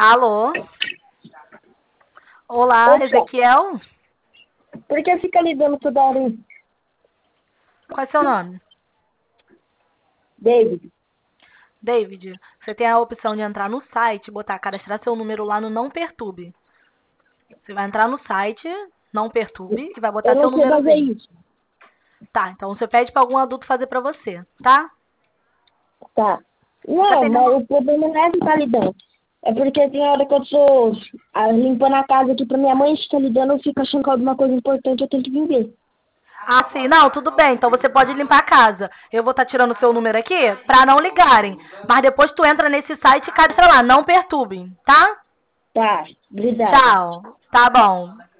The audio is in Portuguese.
Alô? Olá, Opa, Ezequiel? por que fica ligando toda hora aí? Qual é seu nome? David? David, você tem a opção de entrar no site, botar, cadastrar seu número lá no Não Perturbe. Você vai entrar no site, Não Perturbe, e vai Eu botar seu não sei fazer númerozinho. isso. Tá, então você pede para algum adulto fazer para você, tá? Tá. Você tá Não, atendendo... mas o problema não é ficar ligando. É porque tem hora que eu tô limpando a casa aqui pra minha mãe, fica ligando, eu fico achando que é alguma coisa importante, eu tenho que vir ver. Ah, sim. Não, tudo bem. Então você pode limpar a casa. Eu vou estar tirando o seu número aqui para não ligarem. Mas depois tu entra nesse site e cadastra lá, Não Perturbe, tá? Tá, obrigado. Tchau. Tá bom.